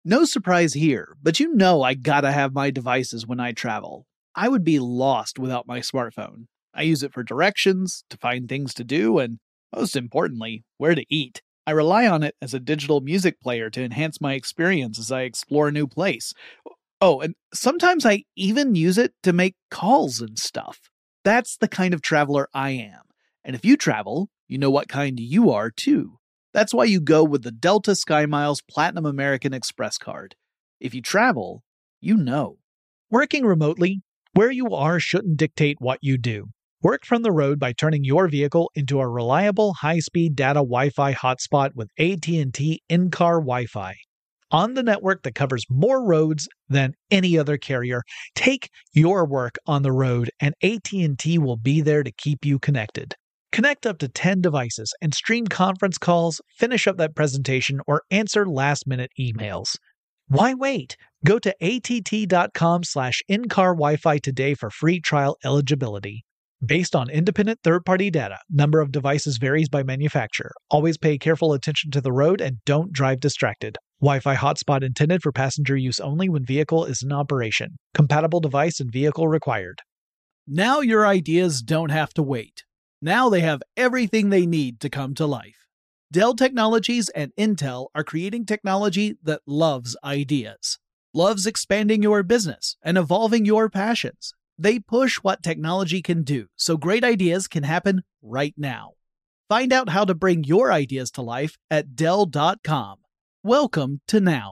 No surprise here, but you know I gotta have my devices when I travel. I would be lost without my smartphone. I use it for directions, to find things to do, and most importantly, where to eat. I rely on it as a digital music player to enhance my experience as I explore a new place. Oh, and sometimes I even use it to make calls and stuff. That's the kind of traveler I am. And if you travel, you know what kind you are too. That's why you go with the Delta SkyMiles Platinum American Express card. If you travel, you know. Working remotely, where you are shouldn't dictate what you do. Work from the road by turning your vehicle into a reliable high-speed data Wi-Fi hotspot with AT&T in-car Wi-Fi. On the network that covers more roads than any other carrier, take your work on the road and AT&T will be there to keep you connected. Connect up to 10 devices and stream conference calls, finish up that presentation, or answer last-minute emails. Why wait? Go to att.com/in-car Wi-Fi today for free trial eligibility. Based on independent third-party data, number of devices varies by manufacturer. Always pay careful attention to the road and don't drive distracted. Wi-Fi hotspot intended for passenger use only when vehicle is in operation. Compatible device and vehicle required. Now your ideas don't have to wait. Now they have everything they need to come to life. Dell Technologies and Intel are creating technology that loves ideas, loves expanding your business and evolving your passions. They push what technology can do, so great ideas can happen right now. Find out how to bring your ideas to life at Dell.com. Welcome to Now.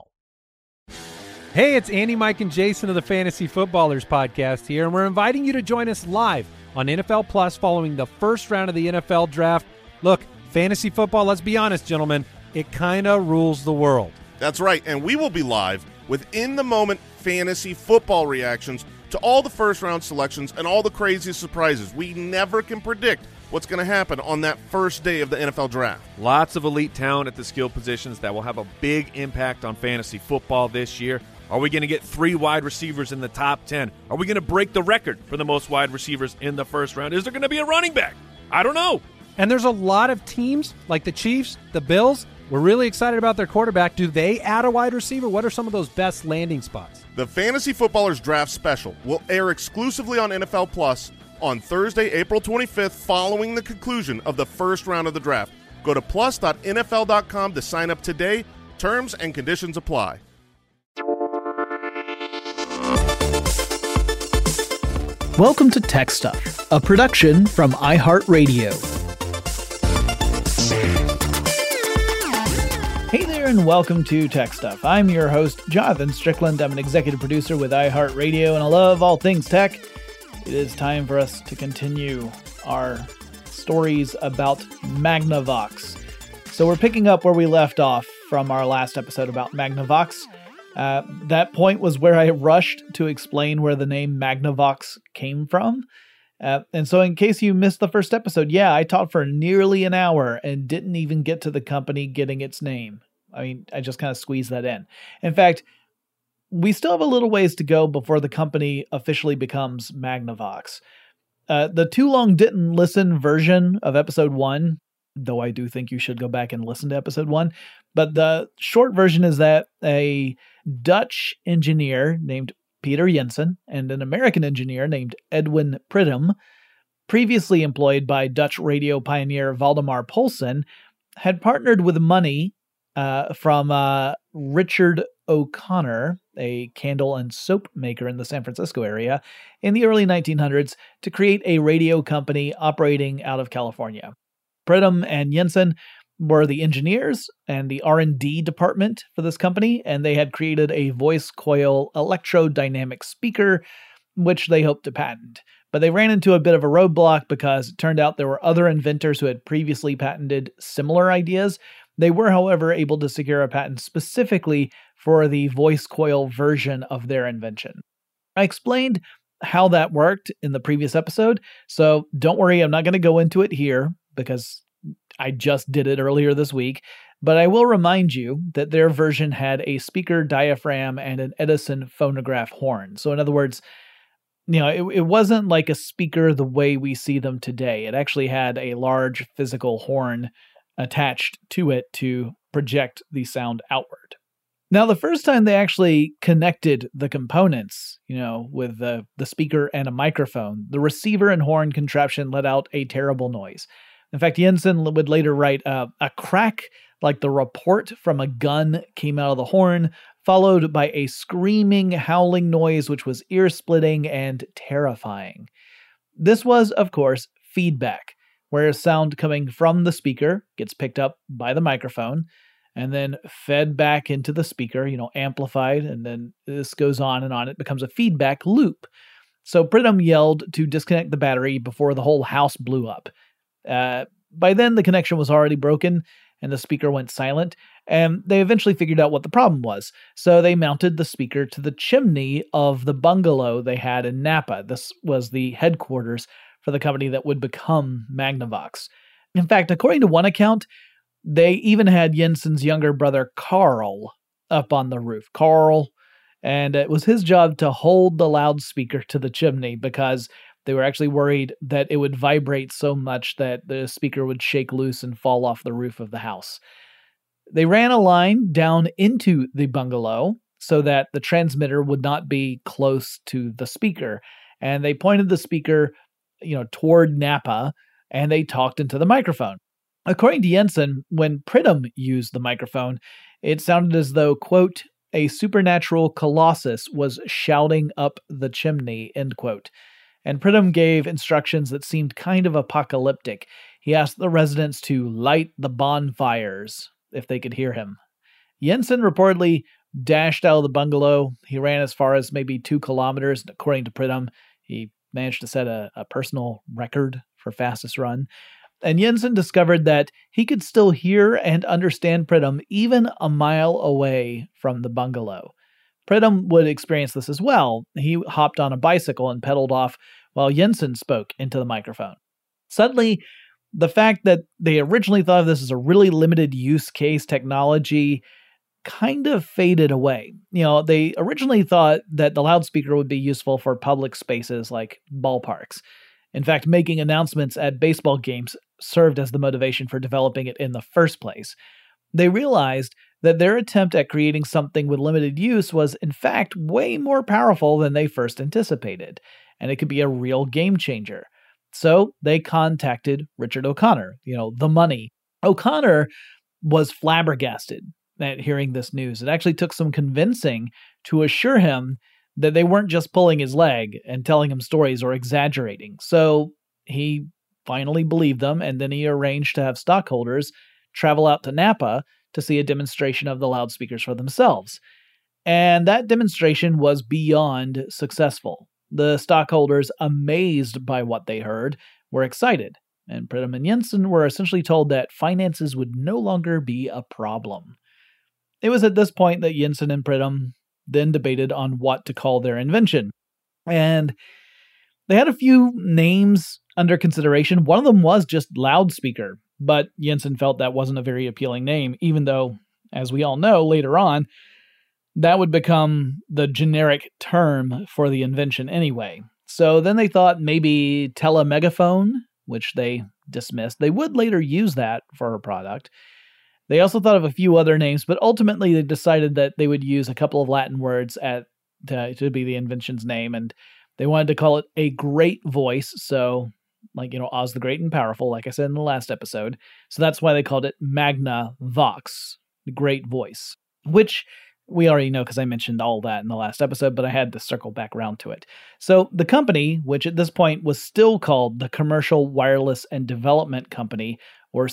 Hey, it's Andy, Mike, and Jason of the Fantasy Footballers podcast here, and we're inviting you to join us live on NFL Plus following the first round of the NFL Draft. Look, fantasy football, let's be honest, gentlemen, it kind of rules the world. That's right, and we will be live with in-the-moment fantasy football reactions to all the first-round selections and all the crazy surprises. We never can predict what's going to happen on that first day of the NFL Draft. Lots of elite talent at the skill positions that will have a big impact on fantasy football this year. Are we going to get 3 wide receivers in the top 10? Are we going to break the record for the most wide receivers in the first round? Is there going to be a running back? I don't know. And there's a lot of teams like the Chiefs, the Bills. We're really excited about their quarterback. Do they add a wide receiver? What are some of those best landing spots? The Fantasy Footballers Draft Special will air exclusively on NFL Plus on Thursday, April 25th, following the conclusion of the first round of the draft. Go to plus.nfl.com to sign up today. Terms and conditions apply. Welcome to Tech Stuff, a production from iHeartRadio. Hey there and welcome to Tech Stuff. I'm your host, Jonathan Strickland. I'm an executive producer with iHeartRadio and I love all things tech. It is time for us to continue our stories about Magnavox. So we're picking up where we left off from our last episode about Magnavox. That point was where I rushed to explain where the name Magnavox came from. And so in case you missed the first episode, I talked for nearly an hour and didn't even get to the company getting its name. I mean, I just kind of squeezed that in. In fact, we still have a little ways to go before the company officially becomes Magnavox. The Too Long Didn't Listen version of episode 1, though I do think you should go back and listen to episode 1, but the short version is that a Dutch engineer named Peter Jensen and an American engineer named Edwin Pridham, previously employed by Dutch radio pioneer Valdemar Poulsen, had partnered with money from Richard O'Connor, a candle and soap maker in the San Francisco area, in the early 1900s to create a radio company operating out of California. Pridham and Jensen were the engineers and the R&D department for this company, and they had created a voice coil electrodynamic speaker, which they hoped to patent. But they ran into a bit of a roadblock because it turned out there were other inventors who had previously patented similar ideas. They were, however, able to secure a patent specifically for the voice coil version of their invention. I explained how that worked in the previous episode, so don't worry, I'm not going to go into it here because I just did it earlier this week, but I will remind you that their version had a speaker diaphragm and an Edison phonograph horn. So in other words, it wasn't like a speaker the way we see them today. It actually had a large physical horn attached to it to project the sound outward. Now, the first time they actually connected the components, with the speaker and a microphone, the receiver and horn contraption let out a terrible noise. In fact, Jensen would later write, a crack like the report from a gun came out of the horn, followed by a screaming, howling noise which was ear-splitting and terrifying. This was, of course, feedback, where sound coming from the speaker gets picked up by the microphone and then fed back into the speaker, amplified, and then this goes on and on. It becomes a feedback loop. So Pridham yelled to disconnect the battery before the whole house blew up. By then, the connection was already broken, and the speaker went silent, and they eventually figured out what the problem was. So they mounted the speaker to the chimney of the bungalow they had in Napa. This was the headquarters for the company that would become Magnavox. In fact, according to one account, they even had Jensen's younger brother, Carl, up on the roof. Carl, and it was his job to hold the loudspeaker to the chimney because they were actually worried that it would vibrate so much that the speaker would shake loose and fall off the roof of the house. They ran a line down into the bungalow so that the transmitter would not be close to the speaker. And they pointed the speaker, toward Napa, and they talked into the microphone. According to Jensen, when Pridham used the microphone, it sounded as though, quote, a supernatural colossus was shouting up the chimney, end quote. And Pridham gave instructions that seemed kind of apocalyptic. He asked the residents to light the bonfires if they could hear him. Jensen reportedly dashed out of the bungalow. He ran as far as maybe 2 kilometers. According to Pridham, he managed to set a personal record for fastest run. And Jensen discovered that he could still hear and understand Pridham even a mile away from the bungalow. Pridham would experience this as well. He hopped on a bicycle and pedaled off while Jensen spoke into the microphone. Suddenly, the fact that they originally thought of this as a really limited use case technology kind of faded away. They originally thought that the loudspeaker would be useful for public spaces like ballparks. In fact, making announcements at baseball games served as the motivation for developing it in the first place. They realized that their attempt at creating something with limited use was, in fact, way more powerful than they first anticipated, and it could be a real game changer. So they contacted Richard O'Connor, the money. O'Connor was flabbergasted at hearing this news. It actually took some convincing to assure him that they weren't just pulling his leg and telling him stories or exaggerating. So he finally believed them, and then he arranged to have stockholders travel out to Napa to see a demonstration of the loudspeakers for themselves. And that demonstration was beyond successful. The stockholders, amazed by what they heard, were excited, and Pridham and Jensen were essentially told that finances would no longer be a problem. It was at this point that Jensen and Pridham then debated on what to call their invention. And they had a few names under consideration. One of them was just loudspeaker, but Jensen felt that wasn't a very appealing name, even though, as we all know later on, that would become the generic term for the invention anyway. So then they thought maybe telemegaphone, which they dismissed. They would later use that for a product. They also thought of a few other names, but ultimately they decided that they would use a couple of Latin words to be the invention's name, and they wanted to call it a great voice, so Oz the Great and Powerful, like I said in the last episode. So that's why they called it Magnavox, the great voice, which we already know because I mentioned all that in the last episode, but I had to circle back around to it. So the company, which at this point was still called the Commercial Wireless and Development Company, or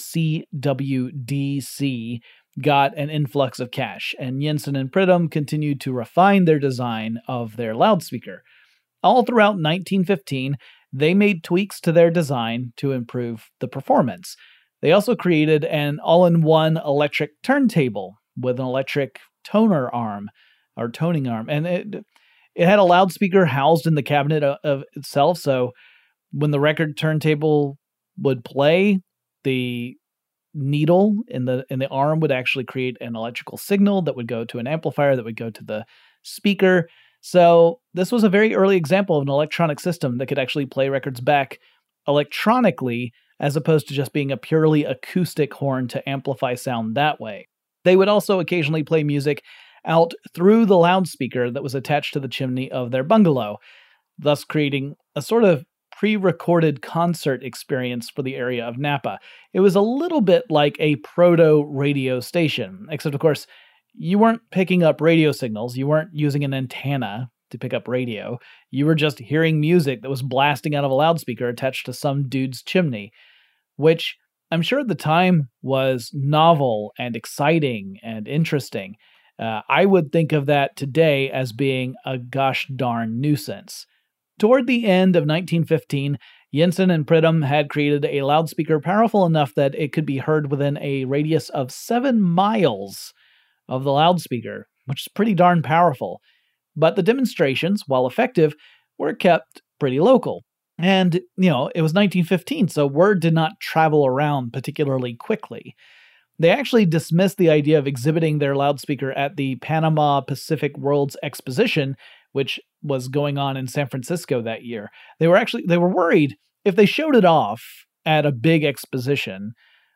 CWDC, got an influx of cash, and Jensen and Pridham continued to refine their design of their loudspeaker. All throughout 1915, they made tweaks to their design to improve the performance. They also created an all-in-one electric turntable with an electric toning arm, and it had a loudspeaker housed in the cabinet of itself, so when the record turntable would play, the needle in the arm would actually create an electrical signal that would go to an amplifier that would go to the speaker. So this was a very early example of an electronic system that could actually play records back electronically, as opposed to just being a purely acoustic horn to amplify sound that way. They would also occasionally play music out through the loudspeaker that was attached to the chimney of their bungalow, thus creating a sort of pre-recorded concert experience for the area of Napa. It was a little bit like a proto-radio station, except, of course, you weren't picking up radio signals. You weren't using an antenna to pick up radio. You were just hearing music that was blasting out of a loudspeaker attached to some dude's chimney, which I'm sure at the time was novel and exciting and interesting. I would think of that today as being a gosh darn nuisance. Toward the end of 1915, Jensen and Pridham had created a loudspeaker powerful enough that it could be heard within a radius of 7 miles of the loudspeaker, which is pretty darn powerful. But the demonstrations, while effective, were kept pretty local. And, it was 1915, so word did not travel around particularly quickly. They actually dismissed the idea of exhibiting their loudspeaker at the Panama Pacific World's Exposition, which was going on in San Francisco that year. They were worried if they showed it off at a big exposition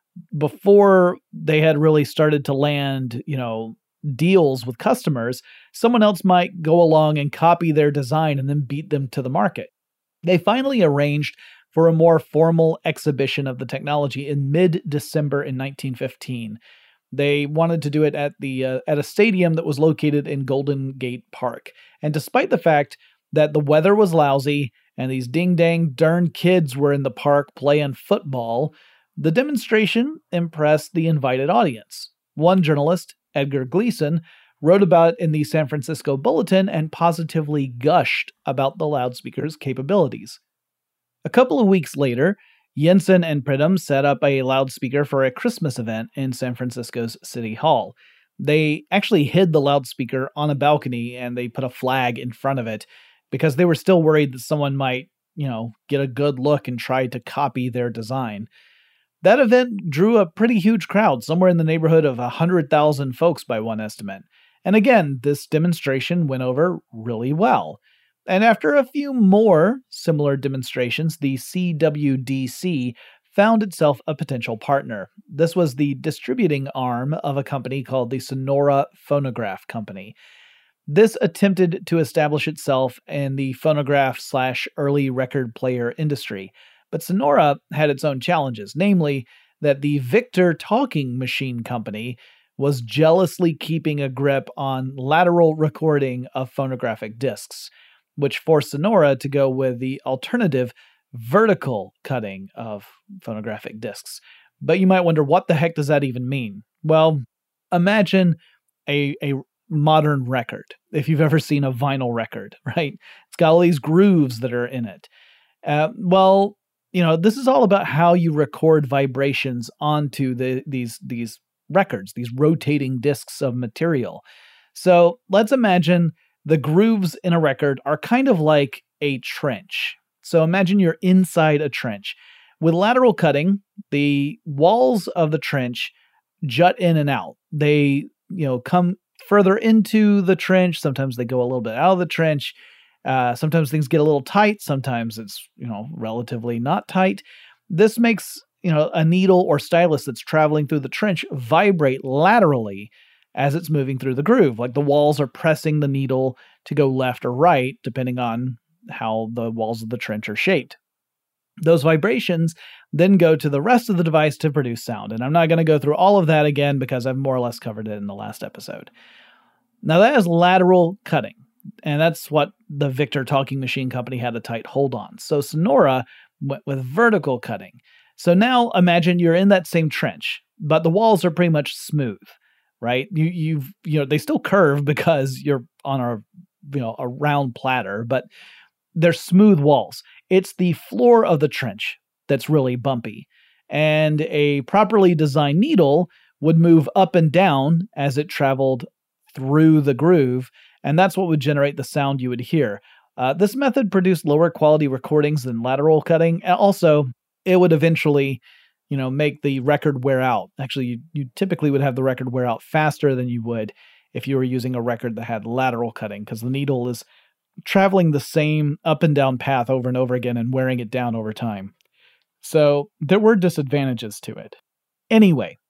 before they had really started to land, deals with customers, someone else might go along and copy their design and then beat them to the market. They finally arranged for a more formal exhibition of the technology in mid-December in 1915. They wanted to do it at a stadium that was located in Golden Gate Park. And despite the fact that the weather was lousy and these ding-dang-darn kids were in the park playing football, the demonstration impressed the invited audience. One journalist, Edgar Gleason, wrote about it in the San Francisco Bulletin and positively gushed about the loudspeaker's capabilities. A couple of weeks later, Jensen and Pridham set up a loudspeaker for a Christmas event in San Francisco's City Hall. They actually hid the loudspeaker on a balcony and they put a flag in front of it because they were still worried that someone might, get a good look and try to copy their design. That event drew a pretty huge crowd, somewhere in the neighborhood of 100,000 folks by one estimate. And again, this demonstration went over really well. And after a few more similar demonstrations, the CWDC found itself a potential partner. This was the distributing arm of a company called the Sonora Phonograph Company. This attempted to establish itself in the phonograph/early record player industry. But Sonora had its own challenges, namely that the Victor Talking Machine Company was jealously keeping a grip on lateral recording of phonographic discs, which forced Sonora to go with the alternative vertical cutting of phonographic discs. But you might wonder, what the heck does that even mean? Well, imagine a modern record, if you've ever seen a vinyl record, right? It's got all these grooves that are in it. This is all about how you record vibrations onto these records, these rotating discs of material. So let's imagine the grooves in a record are kind of like a trench. So imagine you're inside a trench. With lateral cutting, the walls of the trench jut in and out. They, come further into the trench. Sometimes they go a little bit out of the trench. Sometimes things get a little tight. Sometimes it's, relatively not tight. This makes, a needle or stylus that's traveling through the trench vibrate laterally as it's moving through the groove. Like the walls are pressing the needle to go left or right, depending on how the walls of the trench are shaped. Those vibrations then go to the rest of the device to produce sound. And I'm not going to go through all of that again because I've more or less covered it in the last episode. Now that is lateral cutting. And that's what the Victor Talking Machine Company had a tight hold on. So Sonora went with vertical cutting. So now imagine you're in that same trench, but the walls are pretty much smooth, right? They still curve because you're on a round platter, but they're smooth walls. It's the floor of the trench that's really bumpy. And a properly designed needle would move up and down as it traveled through the groove, and that's what would generate the sound you would hear. This method produced lower quality recordings than lateral cutting. And also, it would eventually, make the record wear out. Actually, you typically would have the record wear out faster than you would if you were using a record that had lateral cutting, because the needle is traveling the same up and down path over and over again and wearing it down over time. So there were disadvantages to it. Anyway,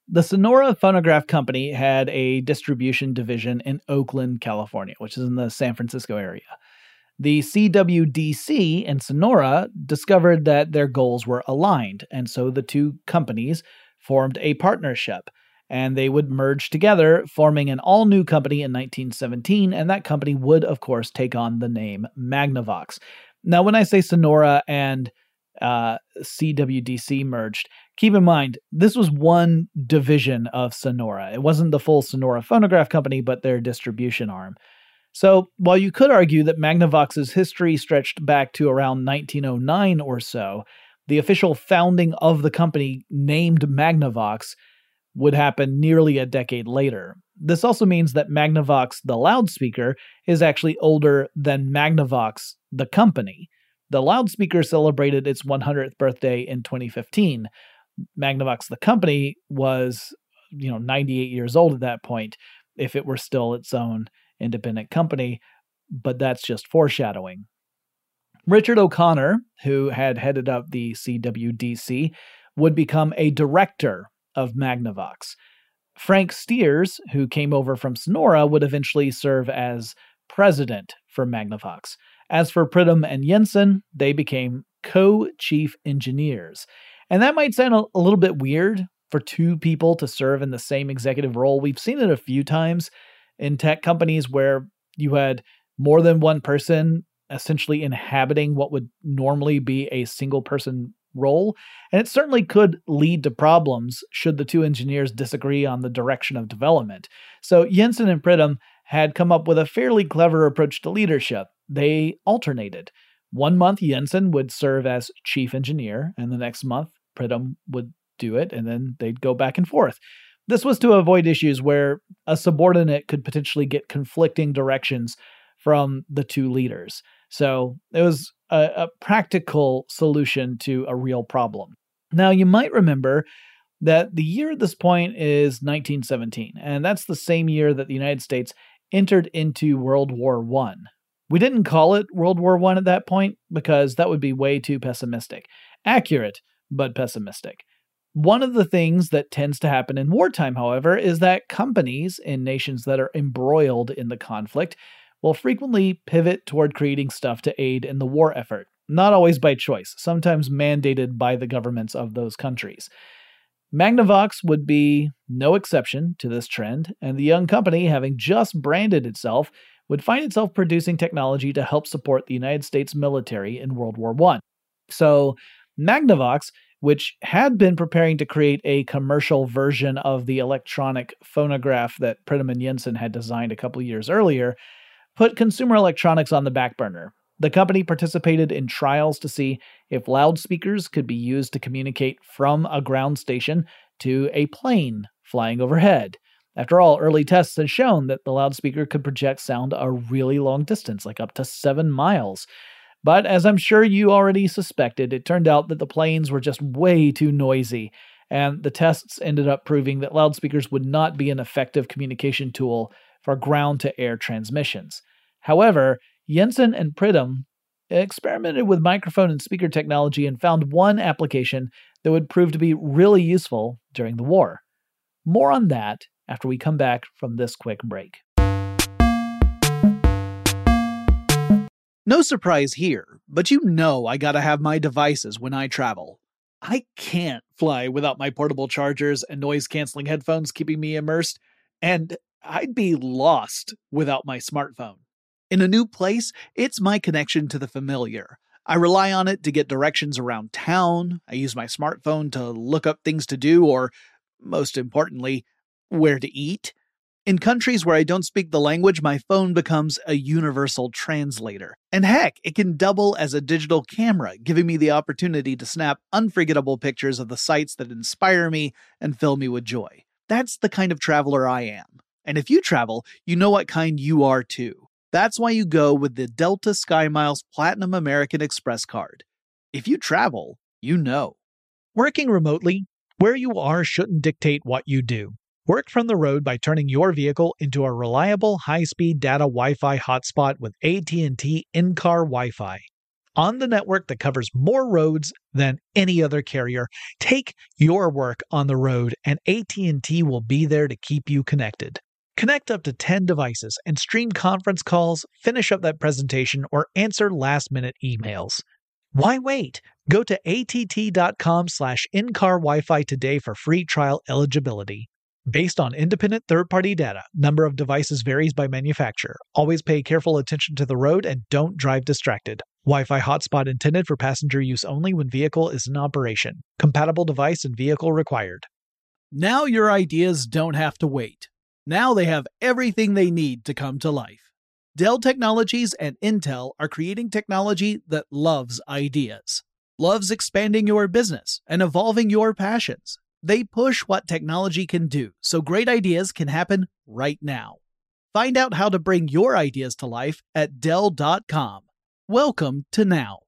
The Sonora Phonograph Company had a distribution division in Oakland, California, which is in the San Francisco area. The CWDC in Sonora discovered that their goals were aligned, and so the two companies formed a partnership, and they would merge together, forming an all-new company in 1917, and that company would, of course, take on the name Magnavox. Now, when I say Sonora and CWDC merged, keep in mind, this was one division of Sonora. It wasn't the full Sonora Phonograph Company, but their distribution arm. So, while you could argue that Magnavox's history stretched back to around 1909 or so, the official founding of the company named Magnavox would happen nearly a decade later. This also means that Magnavox, the loudspeaker, is actually older than Magnavox, the company. The loudspeaker celebrated its 100th birthday in 2015. Magnavox, the company, was 98 years old at that point, if it were still its own independent company, but that's just foreshadowing. Richard O'Connor, who had headed up the CWDC, would become a director of Magnavox. Frank Steers, who came over from Sonora, would eventually serve as president for Magnavox. As for Pridham and Jensen, they became co-chief engineers. And that might sound a little bit weird for two people to serve in the same executive role. We've seen it a few times in tech companies where you had more than one person essentially inhabiting what would normally be a single person role. And it certainly could lead to problems should the two engineers disagree on the direction of development. So Jensen and Pridham had come up with a fairly clever approach to leadership. They alternated. 1 month, Jensen would serve as chief engineer, and the next month, Pridham would do it, and then they'd go back and forth. This was to avoid issues where a subordinate could potentially get conflicting directions from the two leaders. So it was a practical solution to a real problem. Now, you might remember that the year at this point is 1917, and that's the same year that the United States entered into World War I. We didn't call it World War I at that point because that would be way too pessimistic. Accurate, but pessimistic. One of the things that tends to happen in wartime, however, is that companies in nations that are embroiled in the conflict will frequently pivot toward creating stuff to aid in the war effort. Not always by choice, sometimes mandated by the governments of those countries. Magnavox would be no exception to this trend, and the young company, having just branded itself, would find itself producing technology to help support the United States military in World War I. So, Magnavox, which had been preparing to create a commercial version of the electronic phonograph that Pridham and Jensen had designed a couple years earlier, put consumer electronics on the back burner. The company participated in trials to see if loudspeakers could be used to communicate from a ground station to a plane flying overhead. After all, early tests had shown that the loudspeaker could project sound a really long distance, like up to 7 miles. But as I'm sure you already suspected, it turned out that the planes were just way too noisy, and the tests ended up proving that loudspeakers would not be an effective communication tool for ground-to-air transmissions. However, Jensen and Pridham experimented with microphone and speaker technology and found one application that would prove to be really useful during the war. More on that after we come back from this quick break. No surprise here, but you know I gotta have my devices when I travel. I can't fly without my portable chargers and noise-canceling headphones keeping me immersed, and I'd be lost without my smartphone. In a new place, it's my connection to the familiar. I rely on it to get directions around town, I use my smartphone to look up things to do, or, most importantly, where to eat. In countries where I don't speak the language, my phone becomes a universal translator. And heck, it can double as a digital camera, giving me the opportunity to snap unforgettable pictures of the sights that inspire me and fill me with joy. That's the kind of traveler I am. And if you travel, you know what kind you are too. That's why you go with the Delta SkyMiles Platinum American Express card. If you travel, you know. Working remotely, where you are shouldn't dictate what you do. Work from the road by turning your vehicle into a reliable high-speed data Wi-Fi hotspot with AT&T in-car Wi-Fi. on the network that covers more roads than any other carrier. Take your work on the road, and AT&T will be there to keep you connected. Connect up to 10 devices and stream conference calls, finish up that presentation, or answer last-minute emails. Why wait? Go to att.com/in-car Wi-Fi today for free trial eligibility. Based on independent third-party data, number of devices varies by manufacturer. Always pay careful attention to the road and don't drive distracted. Wi-Fi hotspot intended for passenger use only when vehicle is in operation. Compatible device and vehicle required. Now your ideas don't have to wait. Now they have everything they need to come to life. Dell Technologies and Intel are creating technology that loves ideas, loves expanding your business and evolving your passions. They push what technology can do so great ideas can happen right now. Find out how to bring your ideas to life at Dell.com. Welcome to Now.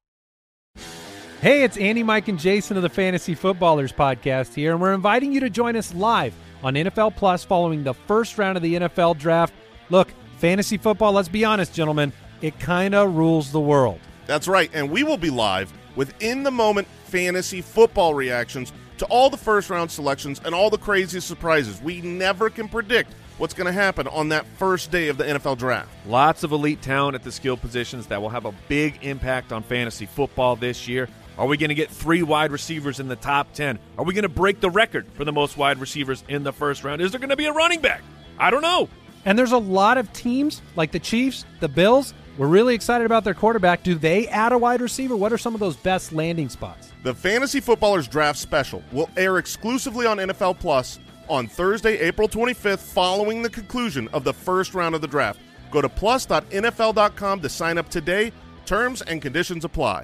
Hey, it's Andy, Mike, and Jason of the Fantasy Footballers podcast here, and we're inviting you to join us live on NFL Plus following the first round of the NFL Draft. Look, fantasy football, let's be honest, gentlemen, it kind of rules the world. That's right, and we will be live with in-the-moment fantasy football reactions to all the first-round selections and all the crazy surprises. We never can predict what's going to happen on that first day of the NFL Draft. Lots of elite talent at the skill positions that will have a big impact on fantasy football this year. Are we going to get 3 wide receivers in the top 10? Are we going to break the record for the most wide receivers in the first round? Is there going to be a running back? I don't know. And there's a lot of teams like the Chiefs, the Bills. We're really excited about their quarterback. Do they add a wide receiver? What are some of those best landing spots? The Fantasy Footballers Draft Special will air exclusively on NFL Plus on Thursday, April 25th, following the conclusion of the first round of the draft. Go to plus.nfl.com to sign up today. Terms and conditions apply.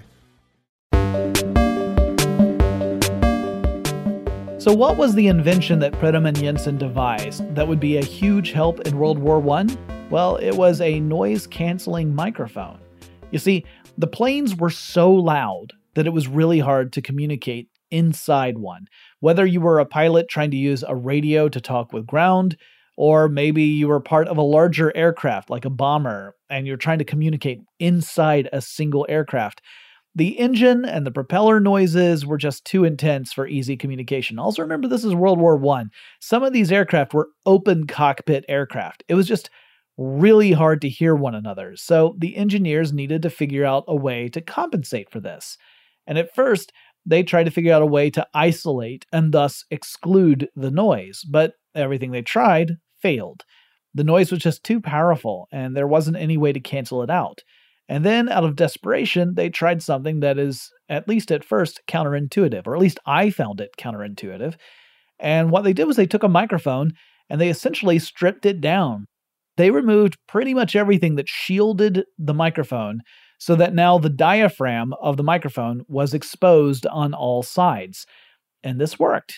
So what was the invention that Pridham and Jensen devised that would be a huge help in World War I? Well, it was a noise-canceling microphone. You see, the planes were so loud that it was really hard to communicate inside one. Whether you were a pilot trying to use a radio to talk with ground, or maybe you were part of a larger aircraft like a bomber and you're trying to communicate inside a single aircraft, the engine and the propeller noises were just too intense for easy communication. Also remember, this is World War I. Some of these aircraft were open cockpit aircraft. It was just really hard to hear one another. So the engineers needed to figure out a way to compensate for this. And at first, they tried to figure out a way to isolate and thus exclude the noise. But everything they tried failed. The noise was just too powerful, and there wasn't any way to cancel it out. And then, out of desperation, they tried something that is, at least at first, counterintuitive, or at least I found it counterintuitive. And what they did was they took a microphone and they essentially stripped it down. They removed pretty much everything that shielded the microphone so that now the diaphragm of the microphone was exposed on all sides. And this worked.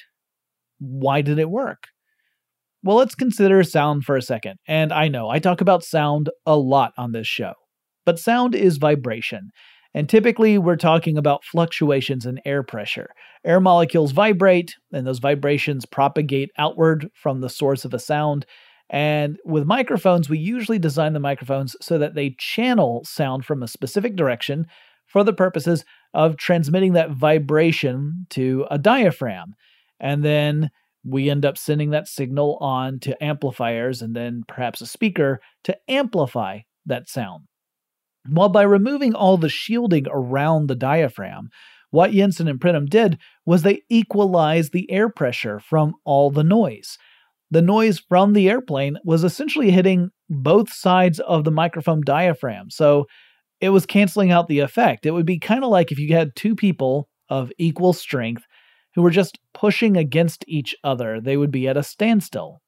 Why did it work? Well, let's consider sound for a second. And I know, I talk about sound a lot on this show. But sound is vibration. And typically, we're talking about fluctuations in air pressure. Air molecules vibrate, and those vibrations propagate outward from the source of a sound. And with microphones, we usually design the microphones so that they channel sound from a specific direction for the purposes of transmitting that vibration to a diaphragm. And then we end up sending that signal on to amplifiers and then perhaps a speaker to amplify that sound. Well, by removing all the shielding around the diaphragm, what Jensen and Pridham did was they equalized the air pressure from all the noise. The noise from the airplane was essentially hitting both sides of the microphone diaphragm, so it was canceling out the effect. It would be kind of like if you had two people of equal strength who were just pushing against each other. They would be at a standstill.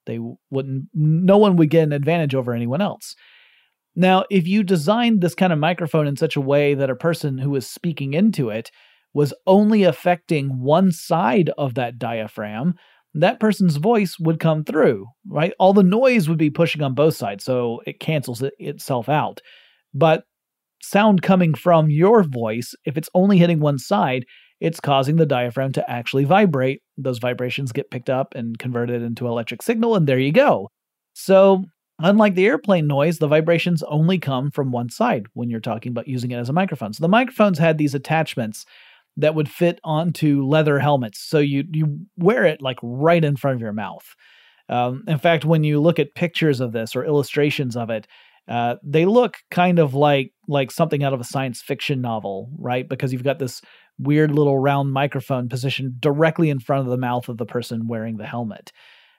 No one would get an advantage over anyone else. Now, if you designed this kind of microphone in such a way that a person who was speaking into it was only affecting one side of that diaphragm, that person's voice would come through, right? All the noise would be pushing on both sides, so it cancels itself out. But sound coming from your voice, if it's only hitting one side, it's causing the diaphragm to actually vibrate. Those vibrations get picked up and converted into electric signal, and there you go. So Unlike the airplane noise, the vibrations only come from one side when you're talking about using it as a microphone. So the microphones had these attachments that would fit onto leather helmets. So you wear it like right in front of your mouth. In fact, when you look at pictures of this or illustrations of it, they look kind of like something out of a science fiction novel, right? Because you've got this weird little round microphone positioned directly in front of the mouth of the person wearing the helmet.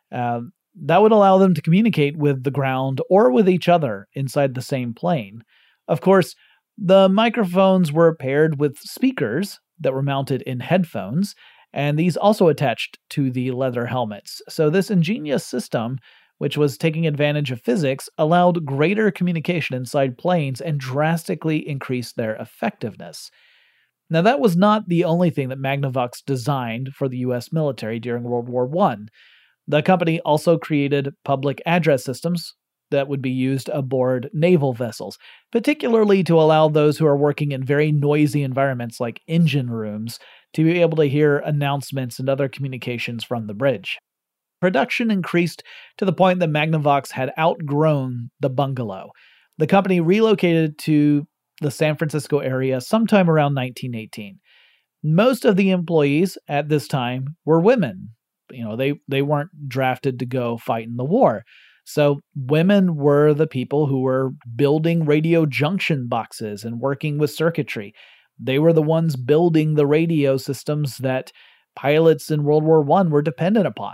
That would allow them to communicate with the ground or with each other inside the same plane. Of course, the microphones were paired with speakers that were mounted in headphones, and these also attached to the leather helmets. So this ingenious system, which was taking advantage of physics, allowed greater communication inside planes and drastically increased their effectiveness. Now, that was not the only thing that Magnavox designed for the U.S. military during World War I. The company also created public address systems that would be used aboard naval vessels, particularly to allow those who are working in very noisy environments like engine rooms to be able to hear announcements and other communications from the bridge. Production increased to the point that Magnavox had outgrown the bungalow. The company relocated to the San Francisco area sometime around 1918. Most of the employees at this time were women. They weren't drafted to go fight in the war. So women were the people who were building radio junction boxes and working with circuitry. They were the ones building the radio systems that pilots in World War I were dependent upon.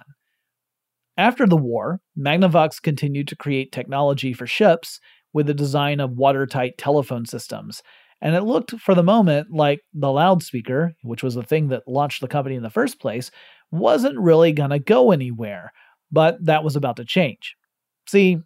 After the war, Magnavox continued to create technology for ships with the design of watertight telephone systems. And it looked for the moment like the loudspeaker, which was the thing that launched the company in the first place, wasn't really going to go anywhere. But that was about to change. See,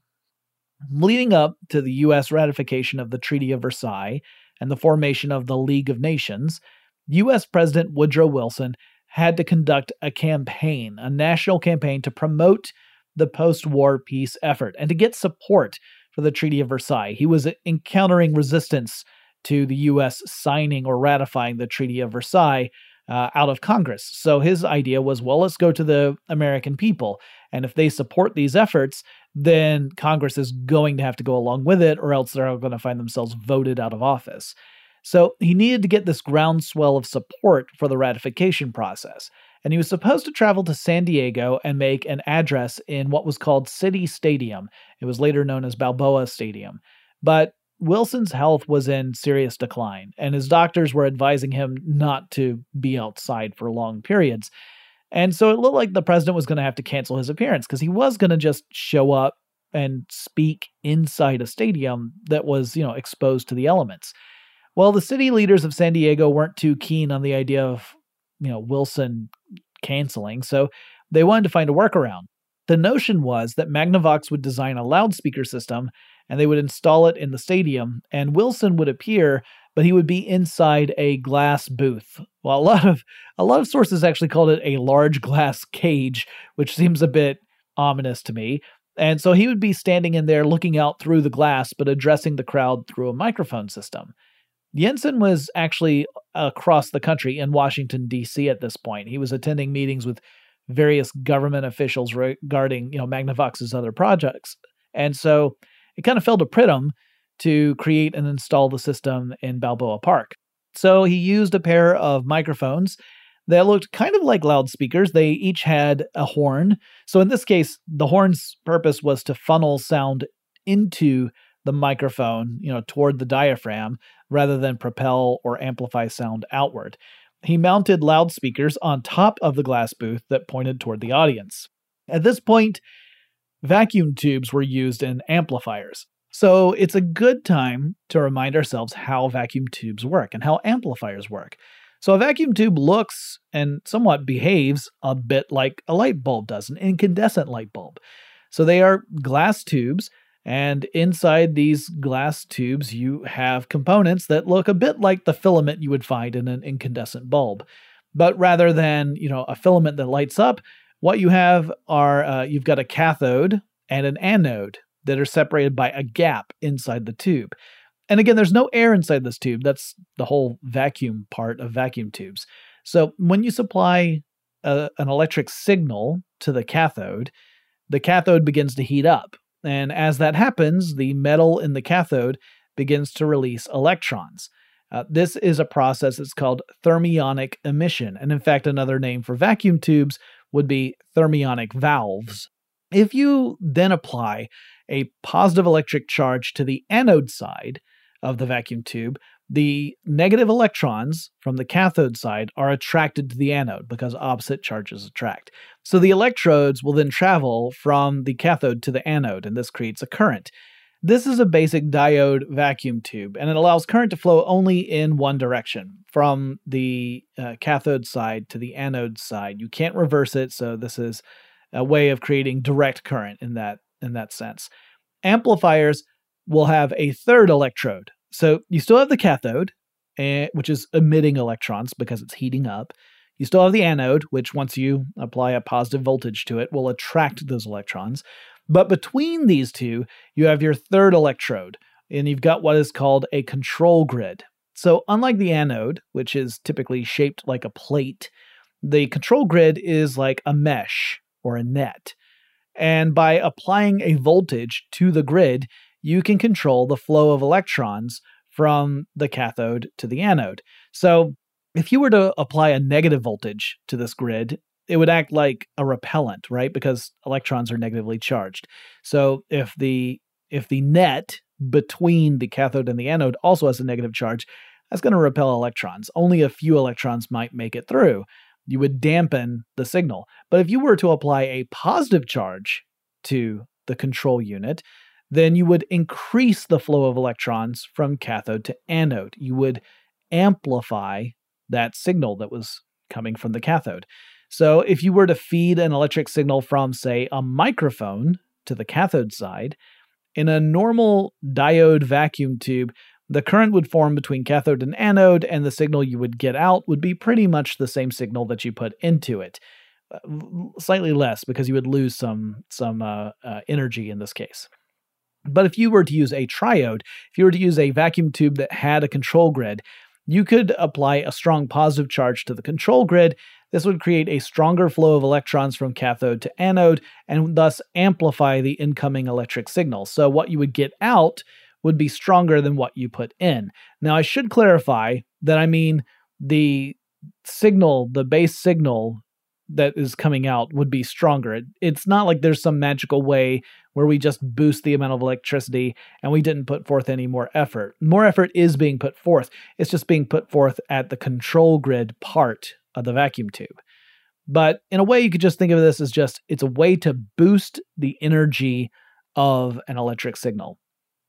leading up to the U.S. ratification of the Treaty of Versailles and the formation of the League of Nations, U.S. President Woodrow Wilson had to conduct a campaign, a national campaign to promote the post-war peace effort and to get support for the Treaty of Versailles. He was encountering resistance to the U.S. signing or ratifying the Treaty of Versailles out of Congress. So his idea was, well, let's go to the American people. And if they support these efforts, then Congress is going to have to go along with it, or else they're going to find themselves voted out of office. So he needed to get this groundswell of support for the ratification process. And he was supposed to travel to San Diego and make an address in what was called City Stadium. It was later known as Balboa Stadium. But Wilson's health was in serious decline, and his doctors were advising him not to be outside for long periods. And so it looked like the president was going to have to cancel his appearance because he was going to just show up and speak inside a stadium that was, exposed to the elements. Well, the city leaders of San Diego weren't too keen on the idea of, Wilson canceling, so they wanted to find a workaround. The notion was that Magnavox would design a loudspeaker system and they would install it in the stadium, and Wilson would appear, but he would be inside a glass booth. Well, a lot of sources actually called it a large glass cage, which seems a bit ominous to me. And so he would be standing in there looking out through the glass, but addressing the crowd through a microphone system. Jensen was actually across the country in Washington, D.C. at this point. He was attending meetings with various government officials regarding, Magnavox's other projects. And so it kind of fell to Pridham to create and install the system in Balboa Park. So he used a pair of microphones that looked kind of like loudspeakers. They each had a horn. So in this case, the horn's purpose was to funnel sound into the microphone, toward the diaphragm, rather than propel or amplify sound outward. He mounted loudspeakers on top of the glass booth that pointed toward the audience. At this point, vacuum tubes were used in amplifiers. So it's a good time to remind ourselves how vacuum tubes work and how amplifiers work. So a vacuum tube looks and somewhat behaves a bit like a light bulb does, an incandescent light bulb. So they are glass tubes, and inside these glass tubes you have components that look a bit like the filament you would find in an incandescent bulb. But rather than, a filament that lights up, what you have are, you've got a cathode and an anode that are separated by a gap inside the tube. And again, there's no air inside this tube. That's the whole vacuum part of vacuum tubes. So when you supply an electric signal to the cathode begins to heat up. And as that happens, the metal in the cathode begins to release electrons. This is a process that's called thermionic emission. And in fact, another name for vacuum tubes would be thermionic valves. If you then apply a positive electric charge to the anode side of the vacuum tube, the negative electrons from the cathode side are attracted to the anode because opposite charges attract. So the electrodes will then travel from the cathode to the anode, and this creates a current. This is a basic diode vacuum tube, and it allows current to flow only in one direction, from the cathode side to the anode side. You can't reverse it, so this is a way of creating direct current in that sense. Amplifiers will have a third electrode. So you still have the cathode, which is emitting electrons because it's heating up. You still have the anode, which once you apply a positive voltage to it, will attract those electrons. But between these two, you have your third electrode, and you've got what is called a control grid. So unlike the anode, which is typically shaped like a plate, the control grid is like a mesh or a net. And by applying a voltage to the grid, you can control the flow of electrons from the cathode to the anode. So if you were to apply a negative voltage to this grid, it would act like a repellent, right? Because electrons are negatively charged. So if the net between the cathode and the anode also has a negative charge, that's going to repel electrons. Only a few electrons might make it through. You would dampen the signal. But if you were to apply a positive charge to the control unit, then you would increase the flow of electrons from cathode to anode. You would amplify that signal that was coming from the cathode. So if you were to feed an electric signal from, say, a microphone to the cathode side, in a normal diode vacuum tube, the current would form between cathode and anode, and the signal you would get out would be pretty much the same signal that you put into it. Slightly less, because you would lose some energy in this case. But if you were to use a triode, if you were to use a vacuum tube that had a control grid, you could apply a strong positive charge to the control grid. This would create a stronger flow of electrons from cathode to anode and thus amplify the incoming electric signal. So what you would get out would be stronger than what you put in. Now, I should clarify that I mean the signal, the base signal that is coming out would be stronger. It's not like there's some magical way where we just boost the amount of electricity and we didn't put forth any more effort. More effort is being put forth. It's just being put forth at the control grid part of the vacuum tube. But in a way, you could just think of this as just, it's a way to boost the energy of an electric signal.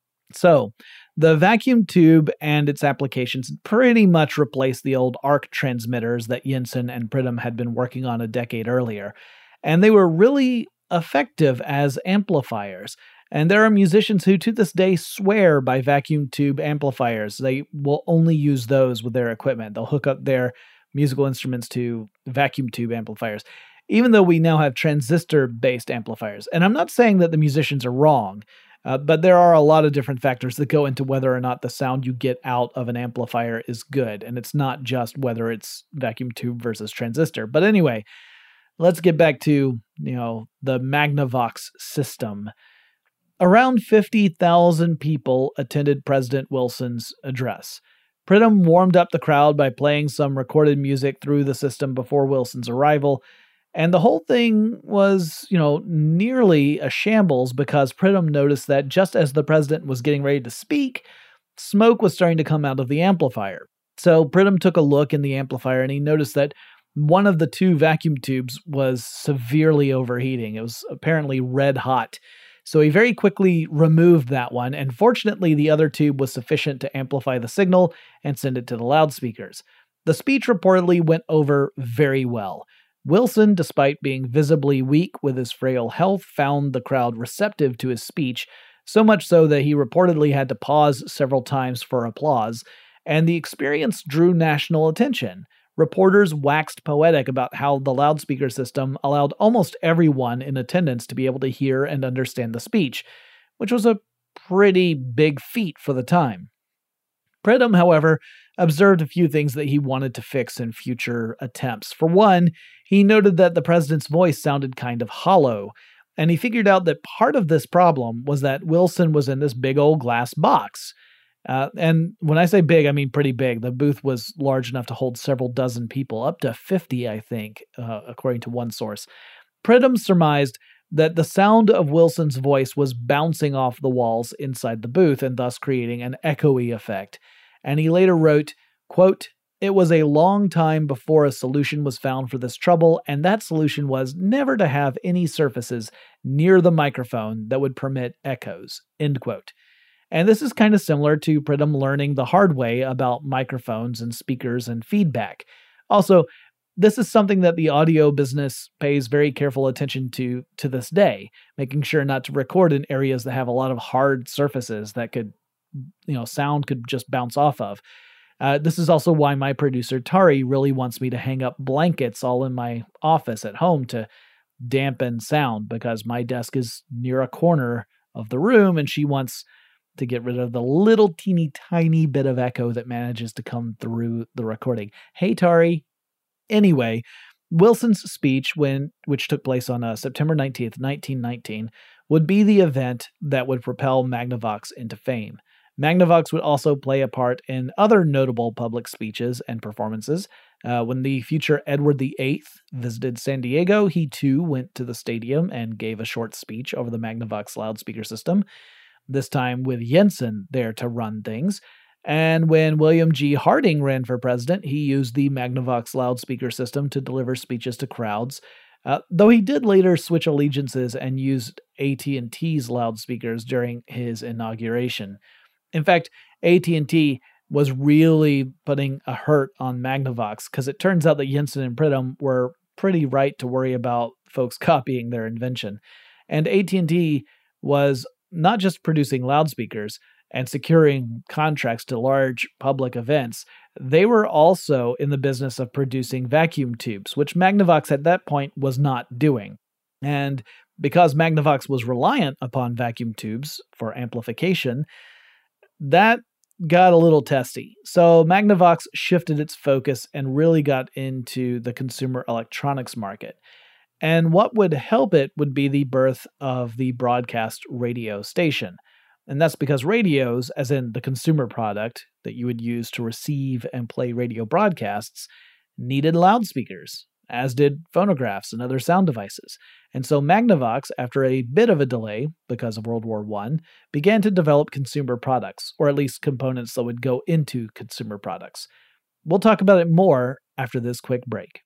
So the vacuum tube and its applications pretty much replaced the old arc transmitters that Jensen and Pridham had been working on a decade earlier. And they were really effective as amplifiers. And there are musicians who to this day swear by vacuum tube amplifiers. They will only use those with their equipment. They'll hook up their musical instruments to vacuum tube amplifiers, even though we now have transistor-based amplifiers. And I'm not saying that the musicians are wrong, but there are a lot of different factors that go into whether or not the sound you get out of an amplifier is good. And it's not just whether it's vacuum tube versus transistor. But anyway, let's get back to, the Magnavox system. Around 50,000 people attended President Wilson's address. Pridham warmed up the crowd by playing some recorded music through the system before Wilson's arrival. And the whole thing was, nearly a shambles because Pridham noticed that just as the president was getting ready to speak, smoke was starting to come out of the amplifier. So Pridham took a look in the amplifier and he noticed that one of the two vacuum tubes was severely overheating. It was apparently red hot. So he very quickly removed that one, and fortunately the other tube was sufficient to amplify the signal and send it to the loudspeakers. The speech reportedly went over very well. Wilson, despite being visibly weak with his frail health, found the crowd receptive to his speech, so much so that he reportedly had to pause several times for applause, and the experience drew national attention. Reporters waxed poetic about how the loudspeaker system allowed almost everyone in attendance to be able to hear and understand the speech, which was a pretty big feat for the time. Pridham, however, observed a few things that he wanted to fix in future attempts. For one, he noted that the president's voice sounded kind of hollow, And he figured out that part of this problem was that Wilson was in this big old glass box. And when I say big, I mean pretty big. The booth was large enough to hold several dozen people, up to 50, I think, according to one source. Pridham surmised that the sound of Wilson's voice was bouncing off the walls inside the booth and thus creating an echoey effect. And he later wrote, quote, "It was a long time before a solution was found for this trouble, and that solution was never to have any surfaces near the microphone that would permit echoes," end quote. And this is kind of similar to Pridham learning the hard way about microphones and speakers and feedback. Also, this is something that the audio business pays very careful attention to this day, making sure not to record in areas that have a lot of hard surfaces that could, sound could just bounce off of. This is also why my producer Tari really wants me to hang up blankets all in my office at home to dampen sound, because my desk is near a corner of the room and she wants to get rid of the little teeny tiny bit of echo that manages to come through the recording. Hey, Tari. Anyway, Wilson's speech, which took place on September 19th, 1919, would be the event that would propel Magnavox into fame. Magnavox would also play a part in other notable public speeches and performances. When the future Edward VIII visited San Diego, he too went to the stadium and gave a short speech over the Magnavox loudspeaker system, this time with Jensen there to run things. And when William G. Harding ran for president, he used the Magnavox loudspeaker system to deliver speeches to crowds, though he did later switch allegiances and used AT&T's loudspeakers during his inauguration. In fact, AT&T was really putting a hurt on Magnavox, because it turns out that Jensen and Pridham were pretty right to worry about folks copying their invention. And AT&T was not just producing loudspeakers and securing contracts to large public events, they were also in the business of producing vacuum tubes, which Magnavox at that point was not doing. And because Magnavox was reliant upon vacuum tubes for amplification, that got a little testy. So Magnavox shifted its focus and really got into the consumer electronics market. And what would help it would be the birth of the broadcast radio station. And that's because radios, as in the consumer product that you would use to receive and play radio broadcasts, needed loudspeakers, as did phonographs and other sound devices. And so Magnavox, after a bit of a delay because of World War I, began to develop consumer products, or at least components that would go into consumer products. We'll talk about it more after this quick break.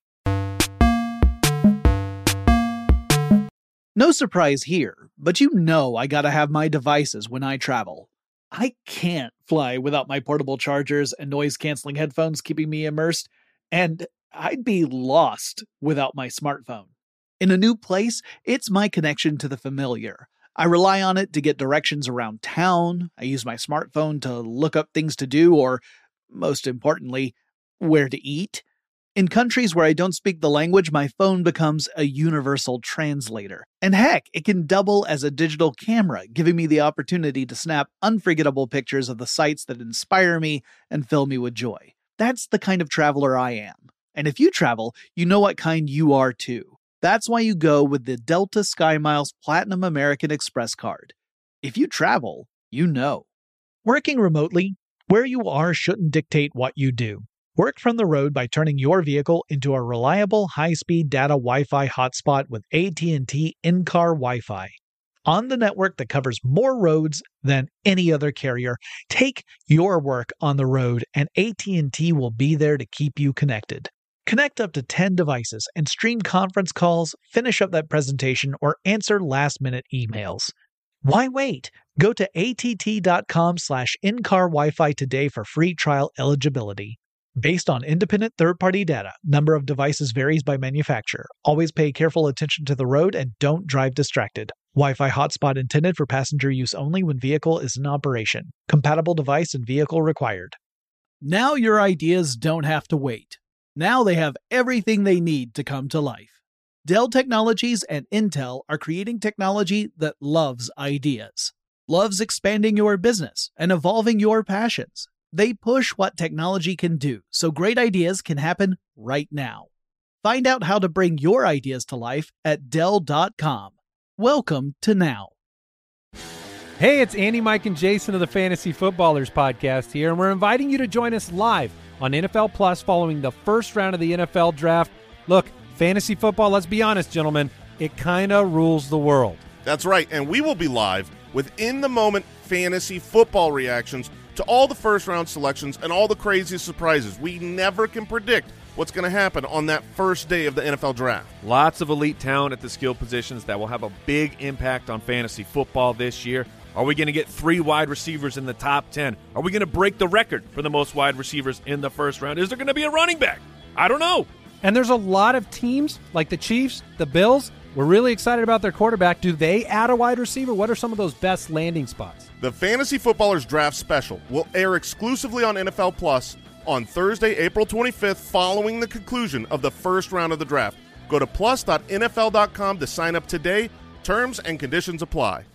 No surprise here, but I gotta have my devices when I travel. I can't fly without my portable chargers and noise-canceling headphones keeping me immersed, and I'd be lost without my smartphone. In a new place, it's my connection to the familiar. I rely on it to get directions around town, I use my smartphone to look up things to do, or, most importantly, where to eat. In countries where I don't speak the language, my phone becomes a universal translator. And heck, it can double as a digital camera, giving me the opportunity to snap unforgettable pictures of the sights that inspire me and fill me with joy. That's the kind of traveler I am. And if you travel, you know what kind you are too. That's why you go with the Delta SkyMiles Platinum American Express card. If you travel, you know. Working remotely, where you are shouldn't dictate what you do. Work from the road by turning your vehicle into a reliable high-speed data Wi-Fi hotspot with AT&T in-car Wi-Fi. On the network that covers more roads than any other carrier, take your work on the road and AT&T will be there to keep you connected. Connect up to 10 devices and stream conference calls, finish up that presentation, or answer last-minute emails. Why wait? Go to att.com/in-car Wi-Fi today for free trial eligibility. Based on independent third-party data, number of devices varies by manufacturer. Always pay careful attention to the road and don't drive distracted. Wi-Fi hotspot intended for passenger use only when vehicle is in operation. Compatible device and vehicle required. Now your ideas don't have to wait. Now they have everything they need to come to life. Dell Technologies and Intel are creating technology that loves ideas, loves expanding your business and evolving your passions. They push what technology can do, so great ideas can happen right now. Find out how to bring your ideas to life at Dell.com. Welcome to Now. Hey, it's Andy, Mike, and Jason of the Fantasy Footballers podcast here, and we're inviting you to join us live on NFL Plus following the first round of the NFL Draft. Look, fantasy football, let's be honest, gentlemen, it kind of rules the world. That's right, and we will be live with in-the-moment fantasy football reactions to all the first-round selections and all the crazy surprises. We never can predict what's going to happen on that first day of the NFL Draft. Lots of elite talent at the skill positions that will have a big impact on fantasy football this year. Are we going to get 3 wide receivers in the top 10? Are we going to break the record for the most wide receivers in the first round? Is there going to be a running back? I don't know. And there's a lot of teams like the Chiefs, the Bills. We're really excited about their quarterback. Do they add a wide receiver? What are some of those best landing spots? The Fantasy Footballers Draft Special will air exclusively on NFL Plus on Thursday, April 25th, following the conclusion of the first round of the draft. Go to plus.nfl.com to sign up today. Terms and conditions apply.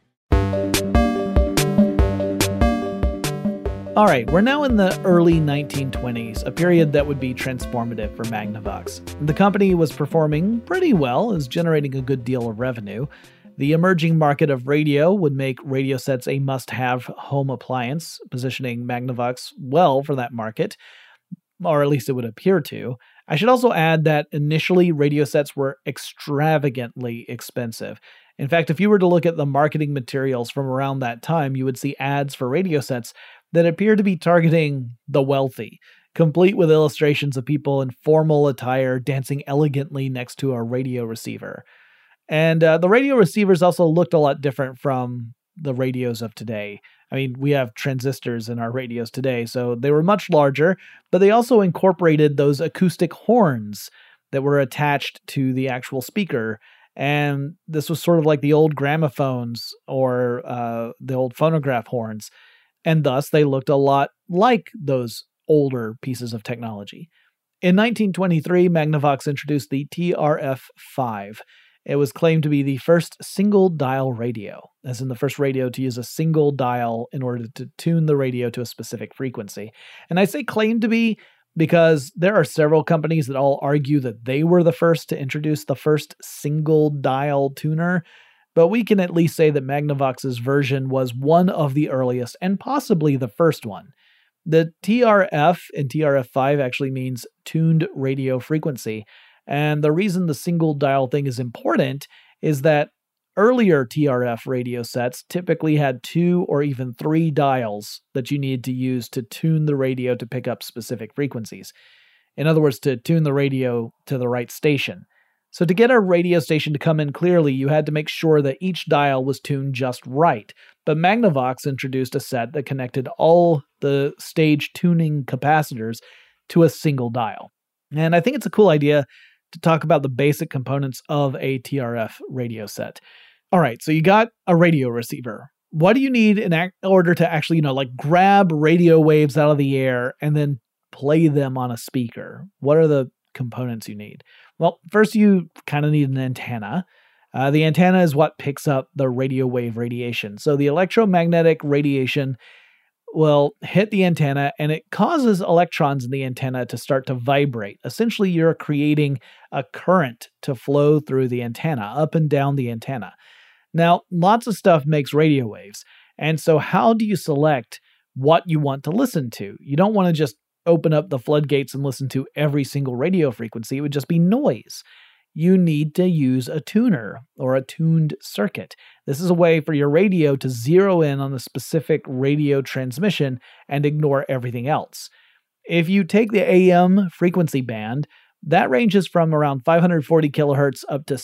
All right, we're now in the early 1920s, a period that would be transformative for Magnavox. The company was performing pretty well, is generating a good deal of revenue. The emerging market of radio would make radio sets a must-have home appliance, positioning Magnavox well for that market, or at least it would appear to. I should also add that initially radio sets were extravagantly expensive. In fact, if you were to look at the marketing materials from around that time, you would see ads for radio sets that appear to be targeting the wealthy, complete with illustrations of people in formal attire dancing elegantly next to a radio receiver. And the radio receivers also looked a lot different from the radios of today. I mean, we have transistors in our radios today, so they were much larger, but they also incorporated those acoustic horns that were attached to the actual speaker. And this was sort of like the old gramophones or the old phonograph horns. And thus, they looked a lot like those older pieces of technology. In 1923, Magnavox introduced the TRF-5. It was claimed to be the first single-dial radio, as in the first radio to use a single dial in order to tune the radio to a specific frequency. And I say claimed to be because there are several companies that all argue that they were the first to introduce the first single-dial tuner, but we can at least say that Magnavox's version was one of the earliest and possibly the first one. The TRF in TRF-5 actually means tuned radio frequency, and the reason the single dial thing is important is that earlier TRF radio sets typically had 2 or even 3 dials that you needed to use to tune the radio to pick up specific frequencies. In other words, to tune the radio to the right station. So to get a radio station to come in clearly, you had to make sure that each dial was tuned just right. But Magnavox introduced a set that connected all the stage tuning capacitors to a single dial. And I think it's a cool idea to talk about the basic components of a TRF radio set. All right, so you got a radio receiver. What do you need in order to actually, grab radio waves out of the air and then play them on a speaker? What are the components you need? Well, first you kind of need an antenna. The antenna is what picks up the radio wave radiation. So the electromagnetic radiation will hit the antenna and it causes electrons in the antenna to start to vibrate. Essentially, you're creating a current to flow through the antenna, up and down the antenna. Now, lots of stuff makes radio waves. And so how do you select what you want to listen to? You don't want to just open up the floodgates and listen to every single radio frequency. It would just be noise. You need to use a tuner or a tuned circuit. This is a way for your radio to zero in on a specific radio transmission and ignore everything else. If you take the AM frequency band, that ranges from around 540 kilohertz up to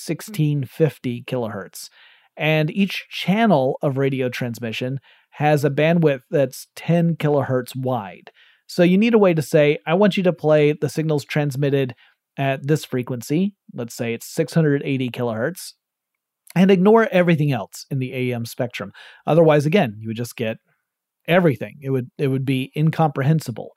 1650 kilohertz. And each channel of radio transmission has a bandwidth that's 10 kilohertz wide. So you need a way to say, I want you to play the signals transmitted at this frequency, let's say it's 680 kilohertz, and ignore everything else in the AM spectrum. Otherwise, again, you would just get everything. It would be incomprehensible.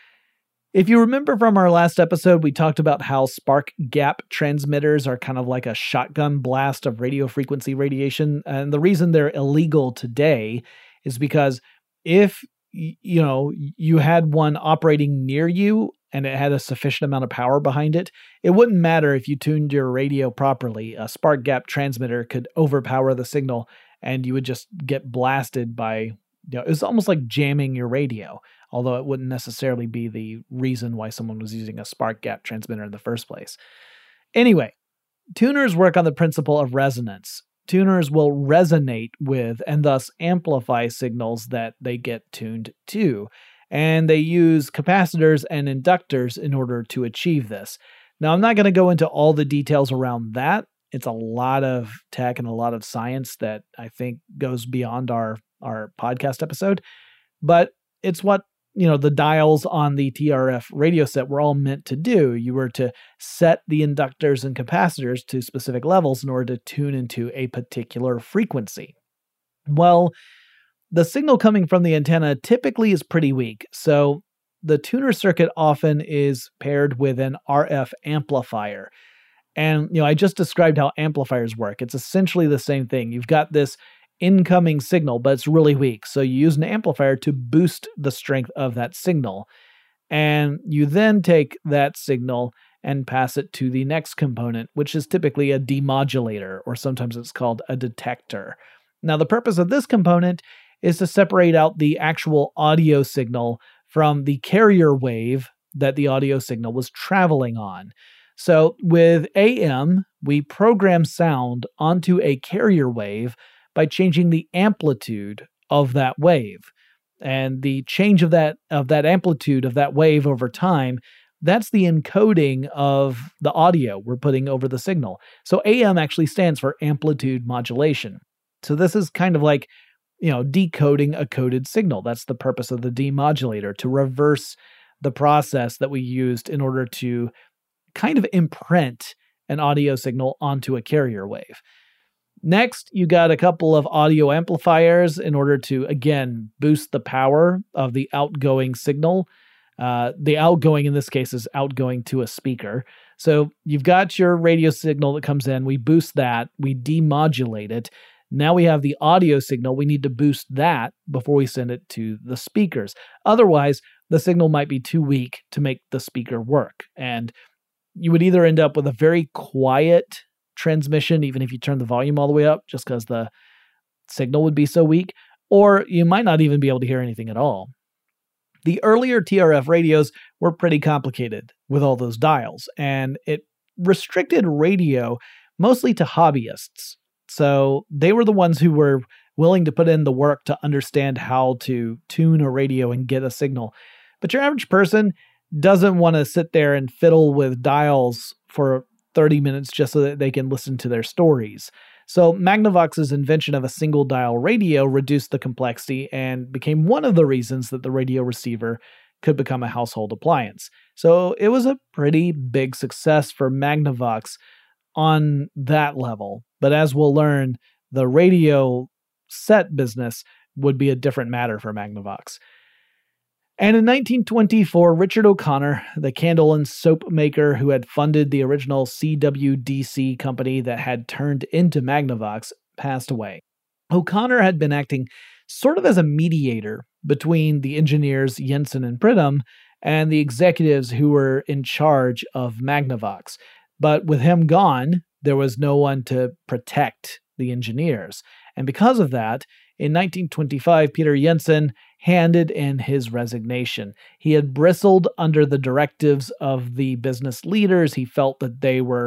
If you remember from our last episode, we talked about how spark gap transmitters are kind of like a shotgun blast of radio frequency radiation. And the reason they're illegal today is because if you had one operating near you and it had a sufficient amount of power behind it, it wouldn't matter if you tuned your radio properly. A spark gap transmitter could overpower the signal, and you would just get blasted by, it was almost like jamming your radio, although it wouldn't necessarily be the reason why someone was using a spark gap transmitter in the first place. Anyway, tuners work on the principle of resonance. Tuners will resonate with and thus amplify signals that they get tuned to, and they use capacitors and inductors in order to achieve this. Now, I'm not going to go into all the details around that. It's a lot of tech and a lot of science that I think goes beyond our podcast episode, but it's what the dials on the TRF radio set were all meant to do. You were to set the inductors and capacitors to specific levels in order to tune into a particular frequency. Well, the signal coming from the antenna typically is pretty weak, so the tuner circuit often is paired with an RF amplifier. And, I just described how amplifiers work. It's essentially the same thing. You've got this incoming signal, but it's really weak. So you use an amplifier to boost the strength of that signal. And you then take that signal and pass it to the next component, which is typically a demodulator, or sometimes it's called a detector. Now, the purpose of this component is to separate out the actual audio signal from the carrier wave that the audio signal was traveling on. So with AM, we program sound onto a carrier wave by changing the amplitude of that wave. And the change of that amplitude of that wave over time, that's the encoding of the audio we're putting over the signal. So AM actually stands for amplitude modulation. So this is kind of like, decoding a coded signal. That's the purpose of the demodulator, to reverse the process that we used in order to kind of imprint an audio signal onto a carrier wave. Next, you got a couple of audio amplifiers in order to, again, boost the power of the outgoing signal. The outgoing in this case is outgoing to a speaker. So you've got your radio signal that comes in. We boost that. We demodulate it. Now we have the audio signal. We need to boost that before we send it to the speakers. Otherwise, the signal might be too weak to make the speaker work. And you would either end up with a very quiet transmission, even if you turn the volume all the way up, just because the signal would be so weak, or you might not even be able to hear anything at all. The earlier TRF radios were pretty complicated with all those dials, and it restricted radio mostly to hobbyists. So they were the ones who were willing to put in the work to understand how to tune a radio and get a signal. But your average person doesn't want to sit there and fiddle with dials for 30 minutes just so that they can listen to their stories. So Magnavox's invention of a single dial radio reduced the complexity and became one of the reasons that the radio receiver could become a household appliance. So it was a pretty big success for Magnavox on that level. But as we'll learn, the radio set business would be a different matter for Magnavox. And in 1924, Richard O'Connor, the candle and soap maker who had funded the original CWDC company that had turned into Magnavox, passed away. O'Connor had been acting sort of as a mediator between the engineers Jensen and Pridham and the executives who were in charge of Magnavox. But with him gone, there was no one to protect the engineers. And because of that, in 1925, Peter Jensen handed in his resignation. He had bristled under the directives of the business leaders. He felt that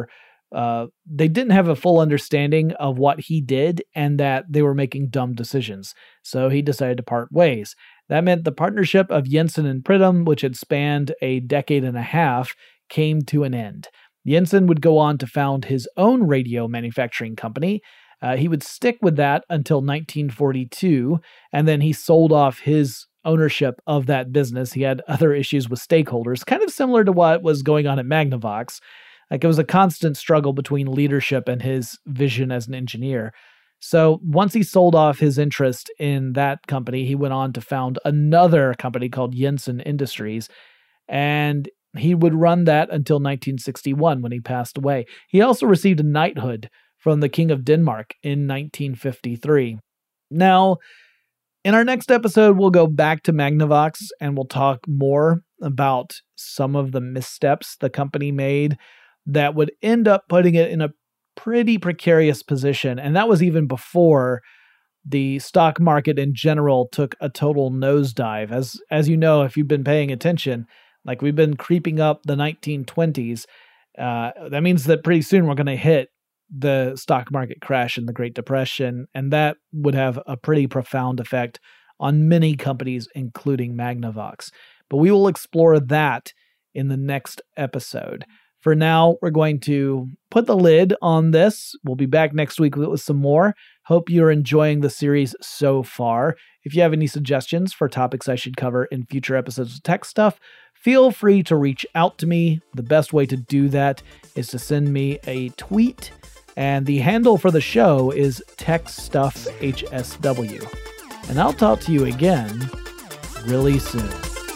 they didn't have a full understanding of what he did and that they were making dumb decisions. So he decided to part ways. That meant the partnership of Jensen and Pridham, which had spanned a decade and a half, came to an end. Jensen would go on to found his own radio manufacturing company. He would stick with that until 1942, and then he sold off his ownership of that business. He had other issues with stakeholders, kind of similar to what was going on at Magnavox. Like, it was a constant struggle between leadership and his vision as an engineer. So once he sold off his interest in that company, he went on to found another company called Jensen Industries, and he would run that until 1961 when he passed away. He also received a knighthood from the King of Denmark in 1953. Now, in our next episode, we'll go back to Magnavox and we'll talk more about some of the missteps the company made that would end up putting it in a pretty precarious position. And that was even before the stock market in general took a total nosedive. As you know, if you've been paying attention, like we've been creeping up the 1920s, that means that pretty soon we're going to hit the stock market crash and the Great Depression, and that would have a pretty profound effect on many companies, including Magnavox. But we will explore that in the next episode. For now, we're going to put the lid on this. We'll be back next week with some more. Hope you're enjoying the series so far. If you have any suggestions for topics I should cover in future episodes of Tech Stuff, feel free to reach out to me. The best way to do that is to send me a tweet, and the handle for the show is TechStuffHSW. And I'll talk to you again really soon.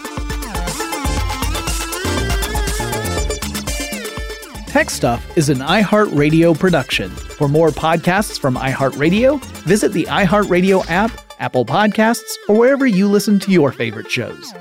Tech Stuff is an iHeartRadio production. For more podcasts from iHeartRadio, visit the iHeartRadio app, Apple Podcasts, or wherever you listen to your favorite shows.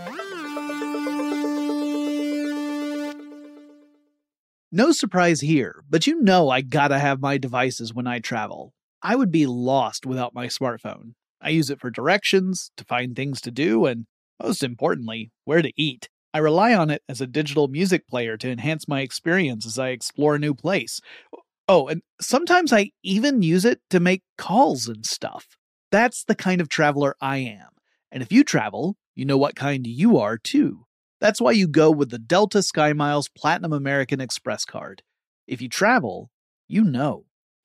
No surprise here, but you know I gotta have my devices when I travel. I would be lost without my smartphone. I use it for directions, to find things to do, and most importantly, where to eat. I rely on it as a digital music player to enhance my experience as I explore a new place. Oh, and sometimes I even use it to make calls and stuff. That's the kind of traveler I am. And if you travel, you know what kind you are too. That's why you go with the Delta SkyMiles Platinum American Express card. If you travel, you know.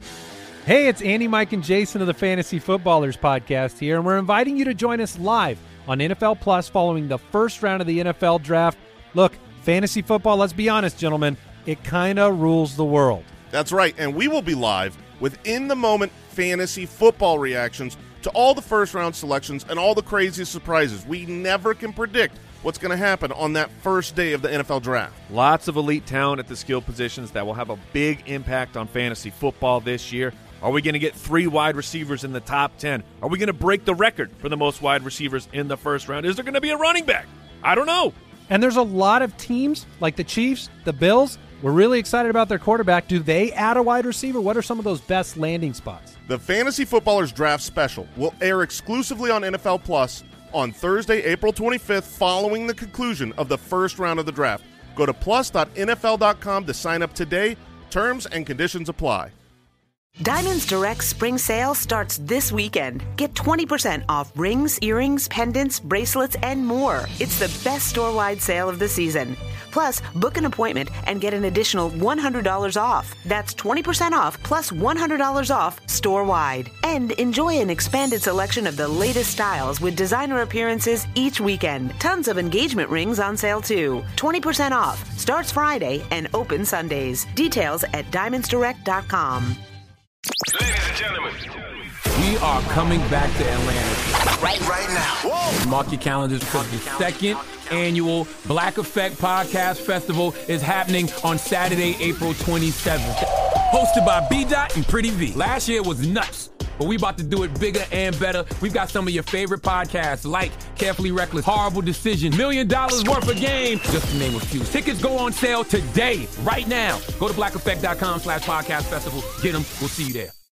Hey, it's Andy, Mike, and Jason of the Fantasy Footballers podcast here, and we're inviting you to join us live on NFL Plus following the first round of the NFL Draft. Look, fantasy football, let's be honest, gentlemen, it kind of rules the world. That's right, and we will be live with in-the-moment fantasy football reactions to all the first-round selections and all the craziest surprises. We never can predict what's going to happen on that first day of the NFL Draft. Lots of elite talent at the skill positions that will have a big impact on fantasy football this year. Are we going to get 3 wide receivers in the top 10? Are we going to break the record for the most wide receivers in the first round? Is there going to be a running back? I don't know. And there's a lot of teams like the Chiefs, the Bills. We're really excited about their quarterback. Do they add a wide receiver? What are some of those best landing spots? The Fantasy Footballers Draft Special will air exclusively on NFL Plus on Thursday, April 25th, following the conclusion of the first round of the draft. Go to plus.nfl.com to sign up today. Terms and conditions apply. Diamonds Direct Spring Sale starts this weekend. Get 20% off rings, earrings, pendants, bracelets, and more. It's the best store-wide sale of the season. Plus, book an appointment and get an additional $100 off. That's 20% off plus $100 off store-wide. And enjoy an expanded selection of the latest styles with designer appearances each weekend. Tons of engagement rings on sale too. 20% off. Starts Friday and open Sundays. Details at diamondsdirect.com. Ladies and gentlemen, we are coming back to Atlanta right now. Whoa. Mark your calendars because the second annual Black Effect Podcast Festival is happening on Saturday, April 27th. Hosted by B-Dot and Pretty V. Last year was nuts, but we about to do it bigger and better. We've got some of your favorite podcasts like Carefully Reckless, Horrible Decision, $1 Million Worth of Game, just to name a few. Tickets go on sale today, right now. Go to blackeffect.com/podcast festival. Get them. We'll see you there.